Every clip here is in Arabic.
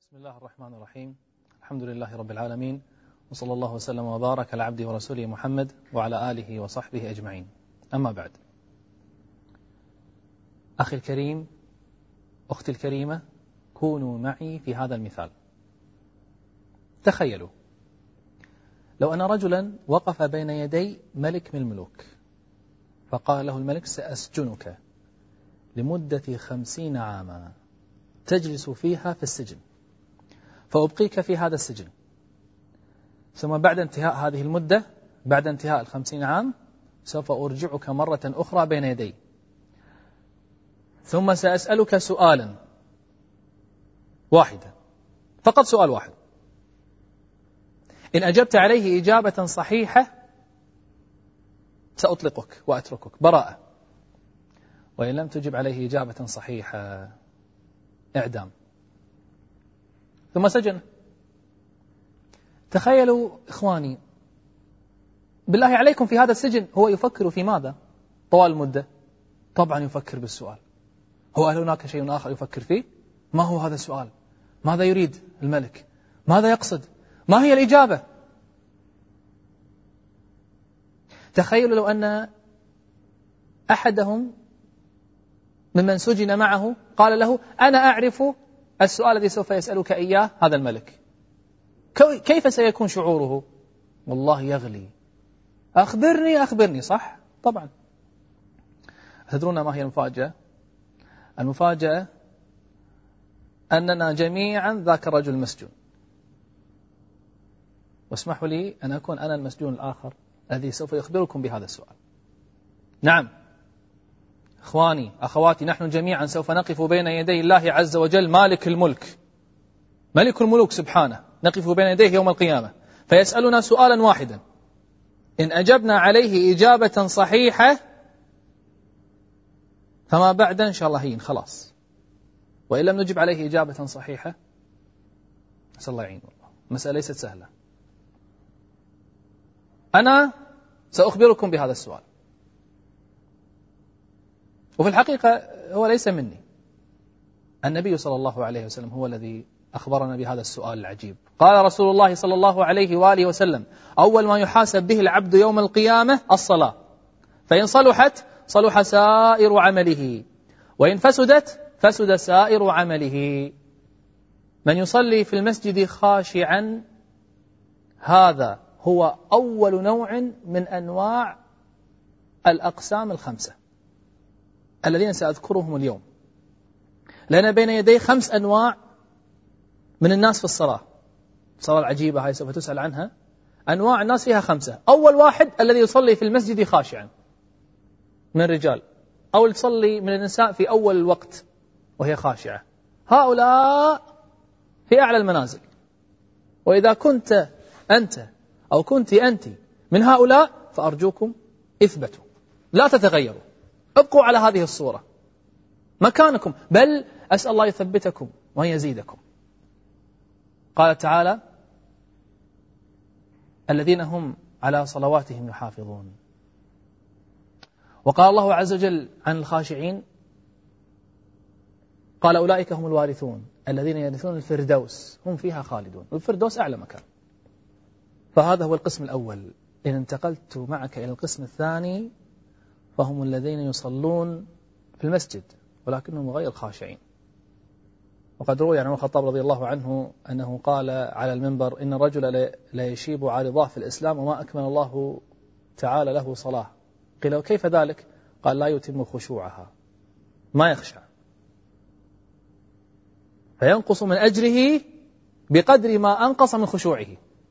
بسم الله الرحمن الرحيم. الحمد لله رب العالمين، وصلى الله وسلم وبارك على عبده ورسوله محمد وعلى آله وصحبه أجمعين. أما بعد، أخي الكريم، أختي الكريمة، كونوا معي في هذا المثال. تخيلوا لو أن رجلا وقف بين يدي ملك من الملوك، فقال له الملك: سأسجنك لمدة 50 عاما تجلس فيها في السجن، فأبقيك في هذا السجن، ثم بعد انتهاء هذه المدة، بعد انتهاء 50 عام، سوف أرجعك مرة أخرى بين يدي، ثم سأسألك سؤالا واحدا، فقط سؤال واحد. إن أجبت عليه إجابة صحيحة سأطلقك وأتركك براءة، وإن لم تجب عليه إجابة صحيحة إعدام. ثم سجن. تخيلوا إخواني، بالله عليكم، في هذا السجن هو يفكر في ماذا طوال المدة؟ طبعا يفكر بالسؤال. هل هناك شيء آخر يفكر فيه؟ ما هو هذا السؤال؟ ماذا يريد الملك؟ ماذا يقصد؟ ما هي الإجابة؟ تخيلوا لو أن أحدهم ممن سجن معه قال له: أنا أعرف السؤال الذي سوف يسألك إياه هذا الملك. كيف سيكون شعوره؟ والله يغلي. أخبرني. صح؟ طبعا. تدرون ما هي المفاجأة؟ المفاجأة أننا جميعا ذاك الرجل المسجون، واسمحوا لي أن أكون أنا المسجون الآخر الذي سوف يخبركم بهذا السؤال. نعم إخواني أخواتي، نحن جميعا سوف نقف بين يدي الله عز وجل، مالك الملك، ملك الملوك سبحانه، نقف بين يديه يوم القيامة، فيسألنا سؤالا واحدا، إن أجبنا عليه إجابة صحيحة فما بعد إن شاء الله هين خلاص، وإن لم نجب عليه إجابة صحيحة نسأل الله يعين. والله مسألة ليست سهلة. أنا سأخبركم بهذا السؤال، وفي الحقيقة هو ليس مني، النبي صلى الله عليه وسلم هو الذي أخبرنا بهذا السؤال العجيب. قال رسول الله صلى الله عليه وآله وسلم: أول ما يحاسب به العبد يوم القيامة الصلاة، فإن صلحت صلح سائر عمله، وإن فسدت فسد سائر عمله. من يصلي في المسجد خاشعا، هذا هو أول نوع من أنواع الأقسام الخمسة الذين سأذكرهم اليوم، لأن بين يدي 5 أنواع من الناس في الصلاة. الصلاة العجيبة هاي سوف تسأل عنها. أنواع الناس فيها 5. أول واحد الذي يصلي في المسجد خاشعا من الرجال، أو يصلي من النساء في أول الوقت وهي خاشعة. هؤلاء في أعلى المنازل، وإذا كنت أنت أو كنت أنت من هؤلاء فأرجوكم اثبتوا، لا تتغيروا، ابقوا على هذه الصورة مكانكم، بل أسأل الله يثبتكم ويزيدكم. قال تعالى: الذين هم على صلواتهم يحافظون. وقال الله عز وجل عن الخاشعين: قال: أولئك هم الوارثون الذين يرثون الفردوس هم فيها خالدون. الفردوس أعلى مكان. فهذا هو القسم الأول. إن انتقلت معك إلى القسم الثاني فهم الذين يصلون في المسجد ولكنهم غير خاشعين. وقد روي عن عمر الخطاب رضي الله عنه أنه قال على المنبر: إن الرجل لا يشيب عارضاه في الإسلام وما أكمل الله تعالى له صلاة. قيل: وكيف ذلك؟ قال: لا يتم خشوعها، ما يخشع، فينقص من أجره بقدر ما أنقص من خشوعه.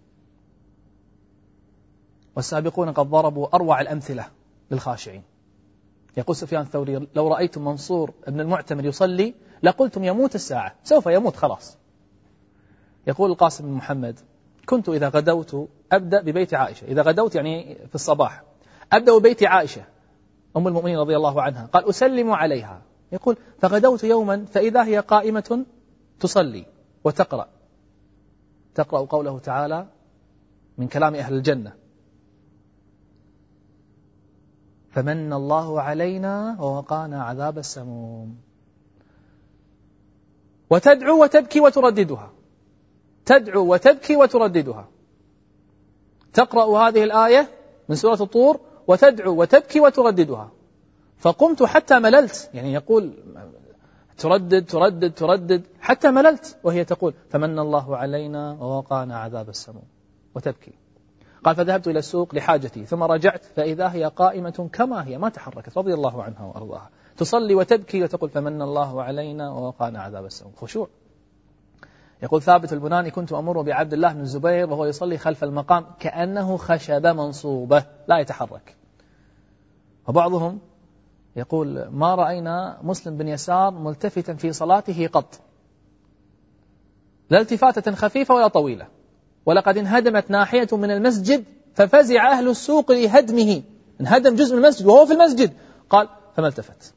والسابقون قد ضربوا أروع الأمثلة للخاشعين. يقول سفيان الثوري: لو رأيتم منصور ابن المعتمر يصلي لقلتم يموت الساعة، سوف يموت خلاص. يقول القاسم بن محمد: كنت إذا غدوت أبدأ ببيت عائشة، إذا غدوت يعني في الصباح، أبدأ ببيت عائشة أم المؤمنين رضي الله عنها، قال: أسلم عليها. يقول: فغدوت يوما فإذا هي قائمة تصلي وتقرأ قوله تعالى من كلام أهل الجنة: فمن الله علينا ووقانا عذاب السموم، وتدعو وتبكي وترددها. تدعو وتبكي وترددها، تقرأ هذه الآية من سورة الطور وتدعو وتبكي وترددها. فقمت حتى مللت، يعني يقول تردد تردد تردد حتى مللت، وهي تقول فمن الله علينا ووقانا عذاب السموم وتبكي. قال فذهبت إلى السوق لحاجتي ثم رجعت فإذا هي قائمة كما هي ما تحركت رضي الله عنها وأرضاها، تصلي وتبكي وتقول فمن الله علينا ووقانا عذاب السموم. خشوع. يقول ثابت البناني كنت أمر بعبد الله بن الزبير وهو يصلي خلف المقام كأنه خشبة منصوبة لا يتحرك. وبعضهم يقول ما رأينا مسلم بن يسار ملتفتا في صلاته قط، لا التفاتة خفيفة ولا طويلة، ولقد انهدمت ناحية من المسجد ففزع أهل السوق لهدمه، انهدم جزء من المسجد وهو في المسجد، قال فما التفت.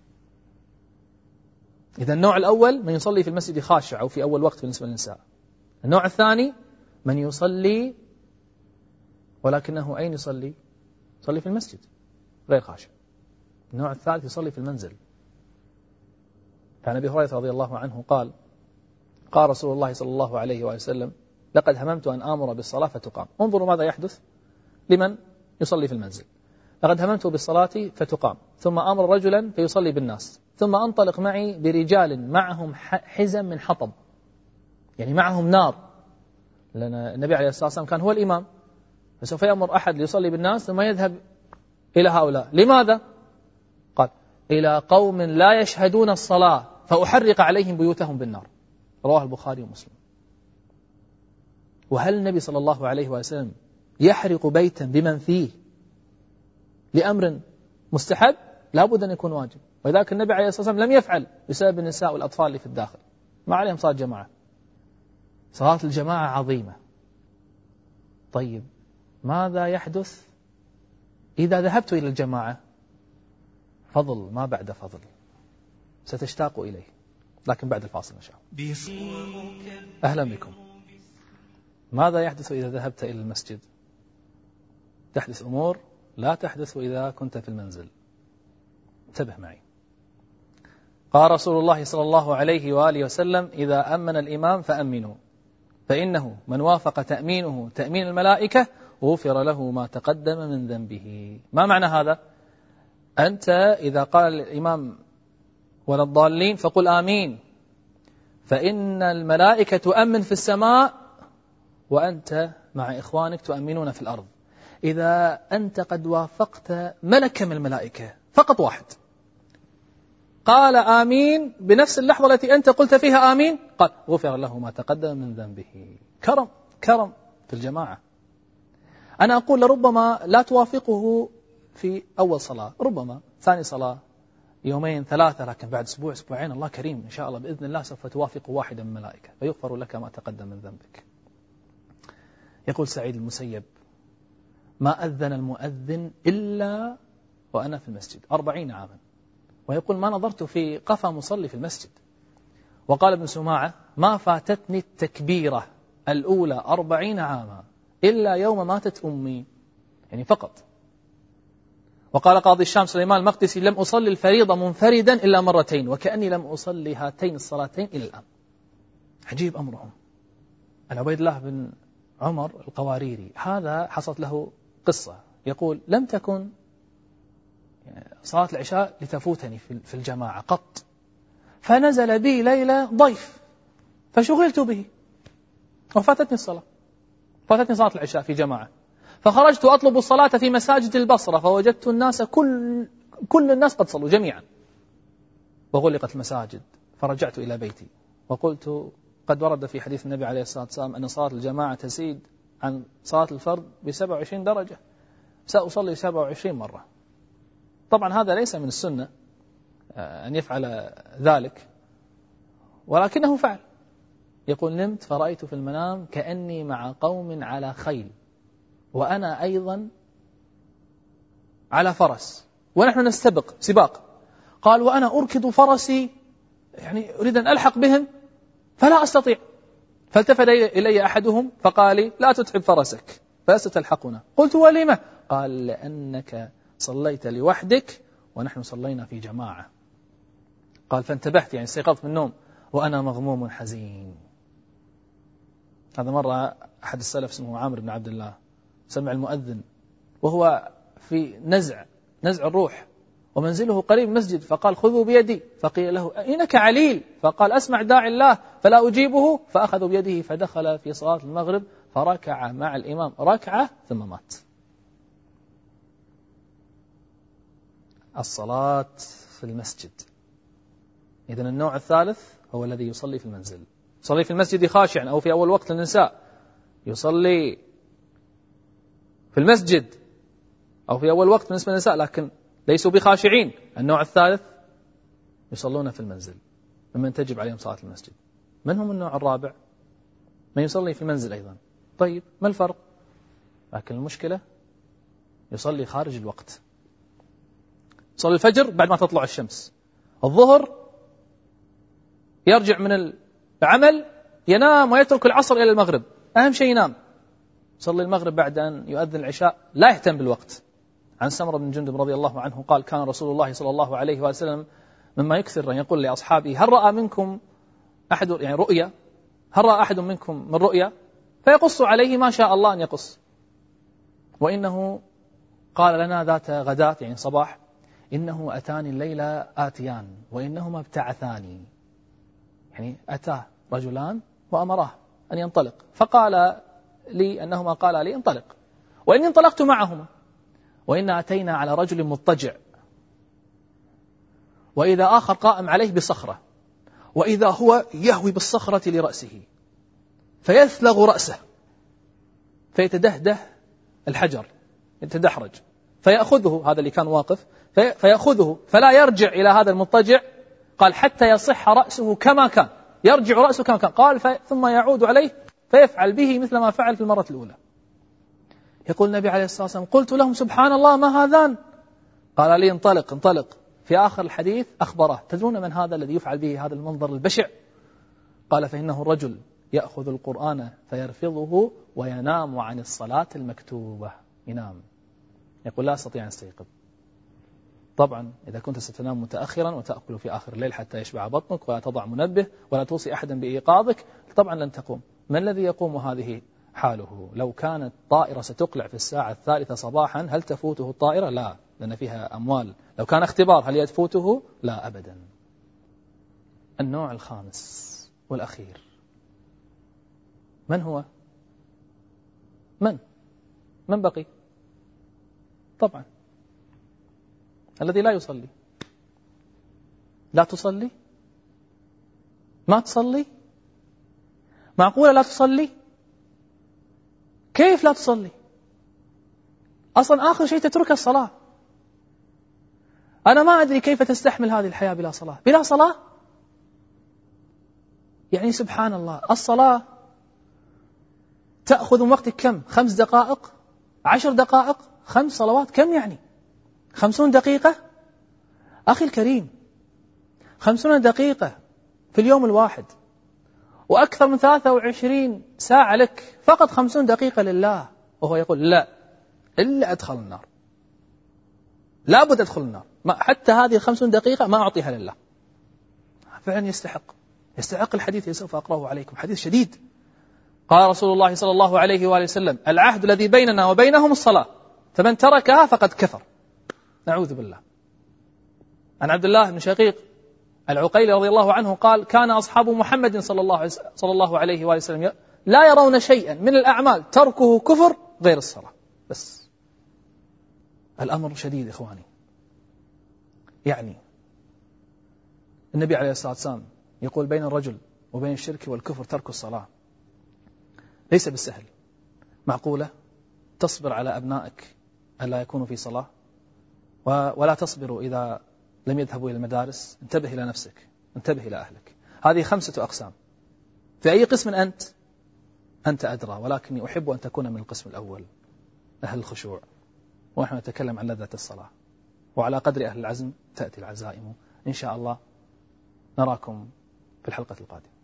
إذا النوع الأول من يصلي في المسجد خاشع أو في أول وقت بالنسبة للنساء. النوع الثاني من يصلي ولكنه أين يصلي؟ يصلي في المسجد غير خاشع. النوع الثالث يصلي في المنزل. فعن أبي هريرة رضي الله عنه قال قال رسول الله صلى الله عليه وسلم لقد هممت أن آمر بالصلاة فتقام. انظروا ماذا يحدث لمن يصلي في المنزل. لقد هممت بالصلاة فتقام ثم أمر رجلا فيصلي بالناس ثم أنطلق معي برجال معهم حزم من حطب، يعني معهم نار، لأن النبي عليه الصلاة والسلام كان هو الإمام، فسوف يأمر أحد ليصلي بالناس ثم يذهب إلى هؤلاء. لماذا؟ قال إلى قوم لا يشهدون الصلاة فأحرق عليهم بيوتهم بالنار. رواه البخاري ومسلم. وهل النبي صلى الله عليه وسلم يحرق بيتا بمن فيه لأمر مستحب؟ لا بد أن يكون واجب، ولذلك النبي عليه الصلاة والسلام لم يفعل بسبب النساء والأطفال اللي في الداخل، ما عليهم صلاة جماعة. صلاة الجماعة عظيمة. طيب ماذا يحدث إذا ذهبت إلى الجماعة؟ فضل ما بعد فضل، ستشتاق إليه، لكن بعد الفاصل إن شاء الله. أهلا بكم. ماذا يحدث إذا ذهبت إلى المسجد؟ تحدث أمور لا تحدث إذا كنت في المنزل. انتبه معي. قال رسول الله صلى الله عليه وآله وسلم إذا أمن الإمام فأمنوا فإنه من وافق تأمينه تأمين الملائكة غفر له ما تقدم من ذنبه. ما معنى هذا؟ أنت إذا قال الإمام ولا الضالين فقل آمين، فإن الملائكة تؤمن في السماء وأنت مع إخوانك تؤمنون في الأرض. إذا أنت قد وافقت ملكا من الملائكة فقط واحد قال آمين بنفس اللحظة التي أنت قلت فيها آمين، قال غفر له ما تقدم من ذنبه. كرم في الجماعة. أنا أقول لربما لا توافقه في أول صلاة، ربما ثاني صلاة، يومين ثلاثة، لكن بعد أسبوع أسبوعين الله كريم إن شاء الله بإذن الله سوف توافق واحدا من الملائكة فيغفر لك ما تقدم من ذنبك. يقول سعيد المسيب ما أذن المؤذن إلا وأنا في المسجد 40 عاما، ويقول ما نظرت في قفا مصلي في المسجد. وقال ابن سماعة ما فاتتني التكبيرة الأولى 40 عاما إلا يوم ماتت أمي، يعني فقط. وقال قاضي الشام سليمان المقدسي لم أصلي الفريضة منفردا إلا مرتين وكأني لم أصلي هاتين الصلاتين إلى الآن. عجيب أمرهم. عبيد الله بن عمر القواريري هذا حصلت له قصة، يقول لم تكن صلاة العشاء لتفوتني في الجماعة قط، فنزل بي ليلة ضيف فشغلت به وفاتتني الصلاة، فاتتني صلاة العشاء في جماعة، فخرجت أطلب الصلاة في مساجد البصرة فوجدت الناس كل الناس قد صلوا جميعا وغلقت المساجد، فرجعت إلى بيتي وقلت قد ورد في حديث النبي عليه الصلاة والسلام أن صلاة الجماعة تزيد عن صلاة الفرد ب27 درجة، سأصلي 27 مرة. طبعا هذا ليس من السنة أن يفعل ذلك، ولكنه فعل. يقول نمت فرأيت في المنام كأني مع قوم على خيل وأنا أيضا على فرس ونحن نستبق سباق. قال وأنا أركض فرسي يعني أريد أن ألحق بهم فلا أستطيع، فالتفت إلي أحدهم فقال لي لا تتعب فرسك فلست تلحقنا. قلت ولما؟ قال لأنك صليت لوحدك ونحن صلينا في جماعة. قال فانتبهت يعني استيقظت من النوم وأنا مغموم حزين. هذا مرة أحد السلف اسمه عامر بن عبد الله سمع المؤذن وهو في نزع الروح ومنزله قريب مسجد، فقال خذوا بيدي، فقيل له إنك عليل، فقال أسمع داعي الله فلا أجيبه، فأخذوا بيده فدخل في صلاة المغرب فركع مع الإمام ركعة ثم مات. الصلاة في المسجد. إذن النوع الثالث هو الذي يصلي في المنزل، يصلي في المسجد خاشعا، أو في أول وقت للنساء يصلي في المسجد أو في أول وقت بالنسبة للنساء لكن ليسوا بخاشعين. النوع الثالث يصلون في المنزل ممن تجب عليهم صلاة المسجد. من هم النوع الرابع؟ من يصلي في المنزل أيضا. طيب ما الفرق؟ لكن المشكلة يصلي خارج الوقت، يصلي الفجر بعد ما تطلع الشمس، الظهر يرجع من العمل ينام ويترك العصر إلى المغرب، أهم شيء ينام، يصلي المغرب بعد أن يؤذن العشاء، لا يهتم بالوقت. عن سمرة بن جندب رضي الله عنه قال كان رسول الله صلى الله عليه وسلم مما يكثر أن يقول لأصحابه هل رأى منكم أحد يعني رؤيا، هل رأى أحد منكم من رؤيا، فيقص عليه ما شاء الله أن يقص. وإنه قال لنا ذات غداة يعني صباح إنه أتاني الليلة آتيان وإنهما ابتعثاني، يعني أتاه رجلان وأمراه أن ينطلق، فقال لي أنهما قال لي انطلق، وإني انطلقت معهما، وإن أتينا على رجل مضطجع وإذا آخر قائم عليه بصخرة، وإذا هو يهوي بالصخرة لرأسه فيثلغ رأسه فيتدهده الحجر يتدحرج، فيأخذه هذا اللي كان واقف فيأخذه فلا يرجع إلى هذا المضطجع، قال حتى يصح رأسه كما كان، يرجع رأسه كما كان، قال ثم يعود عليه فيفعل به مثل ما فعل في المرة الأولى. يقول النبي عليه الصلاة والسلام قلت لهم سبحان الله ما هذان، قال لي انطلق انطلق. في آخر الحديث أخبره تدرون من هذا الذي يفعل به هذا المنظر البشع؟ قال فإنه الرجل يأخذ القرآن فيرفضه وينام عن الصلاة المكتوبة، ينام يقول لا أستطيع أن أستيقظ. طبعا إذا كنت ستنام متأخرا وتأكل في آخر الليل حتى يشبع بطنك ولا تضع منبه ولا توصي أحدا بإيقاظك طبعا لن تقوم. من الذي يقوم هذه حاله؟ لو كانت طائرة ستقلع في الساعة 3 صباحا هل تفوته الطائرة؟ لا، لأن فيها أموال. لو كان اختبار هل يفوته؟ لا أبدا. النوع الخامس والأخير من هو؟ من بقي؟ طبعا الذي لا يصلي. لا تصلي؟ ما تصلي؟ معقولة لا تصلي؟ كيف لا تصلي؟ أصلا آخر شيء تترك الصلاة. أنا ما أدري كيف تستحمل هذه الحياة بلا صلاة. بلا صلاة يعني سبحان الله. الصلاة تأخذ من وقتك كم؟ 5 دقائق 10 دقائق 5 صلوات كم يعني 50 دقيقة. أخي الكريم 50 دقيقة في اليوم الواحد وأكثر من 23 ساعة لك، فقط 50 دقيقة لله، وهو يقول لا إلا أدخل النار، لا بد أدخل النار، حتى هذه 50 دقيقة ما أعطيها لله. فعلا يستحق الحديث اللي سوف أقرأه عليكم، حديث شديد. قال رسول الله صلى الله عليه وآله وسلم العهد الذي بيننا وبينهم الصلاة فمن تركها فقد كفر. نعوذ بالله. عن عبد الله بن شقيق العقيلي رضي الله عنه قال كان أصحاب محمد صلى الله عليه وآله وسلم لا يرون شيئا من الأعمال تركه كفر غير الصلاة. بس الأمر شديد إخواني. يعني النبي عليه الصلاة والسلام يقول بين الرجل وبين الشرك والكفر ترك الصلاة، ليس بالسهل. معقولة تصبر على أبنائك ألا يكونوا في صلاة ولا تصبروا إذا لم يذهبوا إلى المدارس؟ انتبه إلى نفسك، انتبه إلى أهلك. هذه 5 أقسام. في أي قسم أنت أدرى، ولكني أحب أن تكون من القسم الأول، أهل الخشوع. ونحن نتكلم عن لذة الصلاة، وعلى قدر أهل العزم تأتي العزائم إن شاء الله. نراكم في الحلقة القادمة.